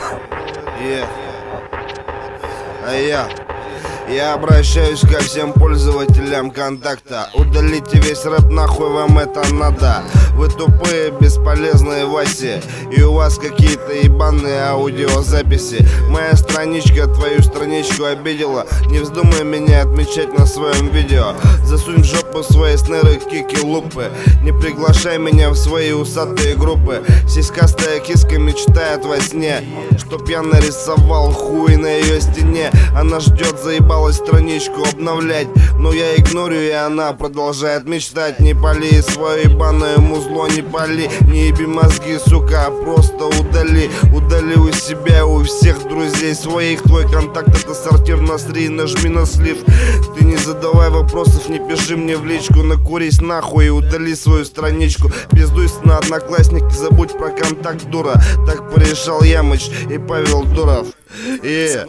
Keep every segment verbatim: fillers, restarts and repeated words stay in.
Yeah. А я Я обращаюсь ко всем пользователям контакта. Удалите весь рэп, нахуй вам это надо. Вы тупые, бесполезные Васи, и у вас какие-то ебаные аудиозаписи. Моя страничка твою страничку обидела. Не вздумай меня отмечать на своем видео. Засунь в жопу свои снеры, кики, лупы. Не приглашай меня в свои усатые группы. Сиськастая киска мечтает во сне, чтоб я нарисовал хуй на ее стене. Она ждет, заебалась страничку обновлять, но я игнорю, и она продолжает мечтать. Не пали свое ебаное музло, не пали, не еби мозги, сука, а просто удали. Удали у себя, у всех друзей своих. Твой контакт — это сортир, насри, нажми на слив. Ты не задавай вопросов, не пиши мне в личку. Накурись нахуй и удали свою страничку. Пиздуйся на Одноклассники, забудь про контакт, дура. Так порешал Ямыч и Павел Дуров. И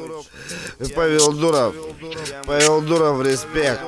Павел Дуров, Павел Дуров, респект.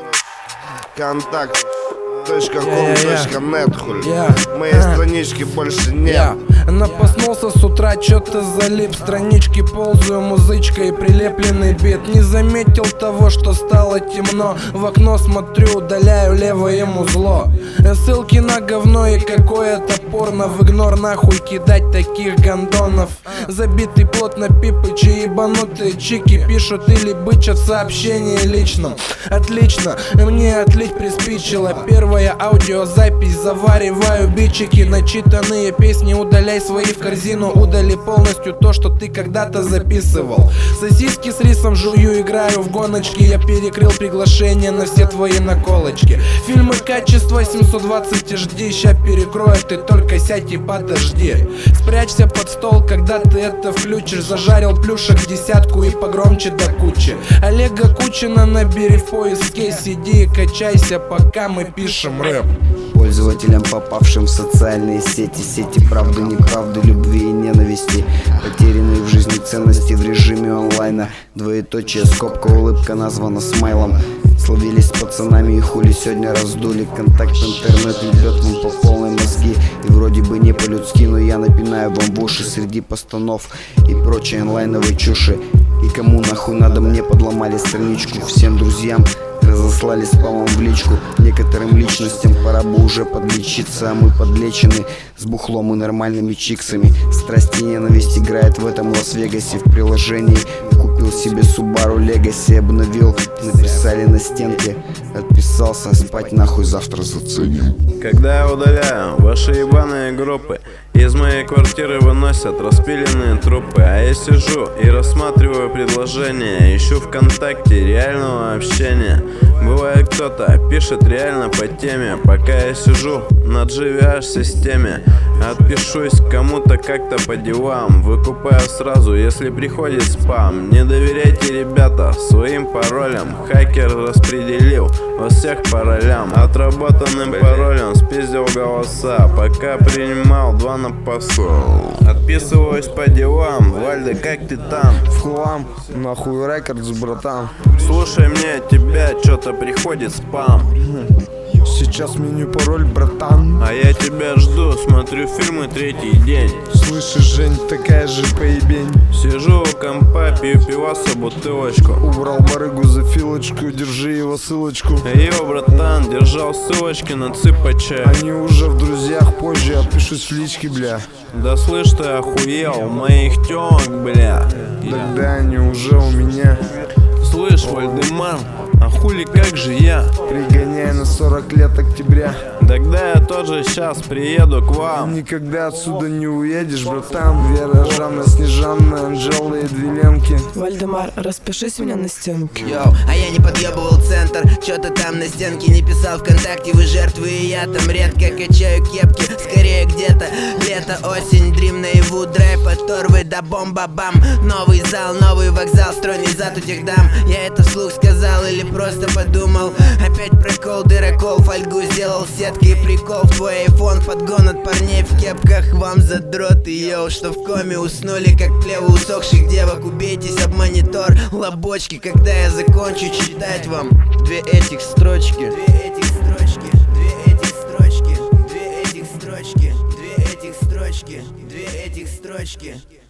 Контакт точка ком точка нет, хуй. Моей странички больше нет. Она проснулся с утра, чё-то залип. Странички ползаю, музычка и прилепленный бит. Не заметил того, что стало темно. В окно смотрю, удаляю левое музло. Ссылки на говно и какое-то порно. В игнор нахуй кидать таких гондонов. Забитый плотно пипычи, ебанутые чики пишут или бычат в сообщении личном. Отлично, мне отлить приспичило. Первая аудиозапись, завариваю бичики. Начитанные песни удаляю свои в корзину, удали полностью то, что ты когда-то записывал. Сосиски с рисом жую, играю в гоночки. Я перекрыл приглашение на все твои наколочки. Фильмы качества семьсот двадцать эйч ди ща перекроют, ты только сядь и подожди. Спрячься под стол, когда ты это включишь. Зажарил плюшек десятку и погромче до кучи. Олега Кучина набери в поиске, сиди и качайся, пока мы пишем рэп. Пользователям, попавшим в социальные сети, сети правды, неправды, любви и ненависти, потерянные в жизни ценности в режиме онлайна. Двоеточие, скобка, улыбка названа смайлом. Словились с пацанами и хули сегодня раздули. Контакт, интернет ебет вам по полной мозги. И вроде бы не по-людски, но я напинаю вам в уши среди постанов и прочей онлайновой чуши. И кому нахуй надо, мне подломали страничку. Всем друзьям разослали спамом в личку. Некоторым личностям пора бы уже подлечиться, а мы подлечены с бухлом и нормальными чиксами. Страсть и ненависть играет в этом Лас-Вегасе. В приложении купил себе Subaru Legacy, обновил, написали на стенке. Отписался, спать нахуй завтра заценим. Когда я удаляю ваши ебаные группы, из моей квартиры выносят распиленные трупы. А я сижу и рассматриваю предложения, ищу ВКонтакте реального общения. Бывает, кто-то пишет реально по теме. Пока я сижу на джи ви эйч-системе, отпишусь кому-то как-то по делам. Выкупаю сразу, если приходит спам. Не доверяйте, ребята, своим паролям. Хакер распределил вас всех по ролям. Отработанным паролем спиздил голоса, пока принимал два на посол. Отписываюсь по делам. Вальда, как ты там? В хлам, нахуй рекордс, братан. Слушай, мне от тебя что-то приходит спам. Сейчас меню пароль, братан. А я тебя жду, смотрю фильмы третий день. Слышишь, Жень, такая же поебень. Сижу у компа, пью пиваса, бутылочку. Убрал барыгу за филочку, держи его ссылочку. Йо, братан, держал ссылочки на цыпача. Они уже в друзьях, позже отпишусь в личке, бля. Да слышь, ты охуел, у моих тёмок, бля. Тогда они уже у меня. Слышь, Вальдемар, а хули как же я? Пригоняй на сорок лет октября. Тогда я тоже сейчас приеду к вам. Никогда отсюда не уедешь, братан. Вера, Жанна, Снежанна, Анжела и Двиленки. Вальдемар, распишись меня на стенке. Йоу, а я не подъебывал центр. Чё ты там на стенке не писал ВКонтакте? Вы жертвы, и я там редко качаю кепки. Скорее где-то лето, осень, дрим, наяву, драйв от торвы до бомба-бам. Новый зал, новый вокзал, стройный зад у тех дам. Я это вслух сказал или просто подумал? Опять прокол, дырокол, фольгу сделал сеткой прикол. В твой айфон подгон от парней в кепках. Вам задроты, йоу, что в коме уснули, как плевы усохших девок. Убейтесь об монитор, лобочки, когда я закончу читать вам две этих строчки. Две этих строчки, две этих строчки, две этих строчки, две этих строчки, две этих строчки.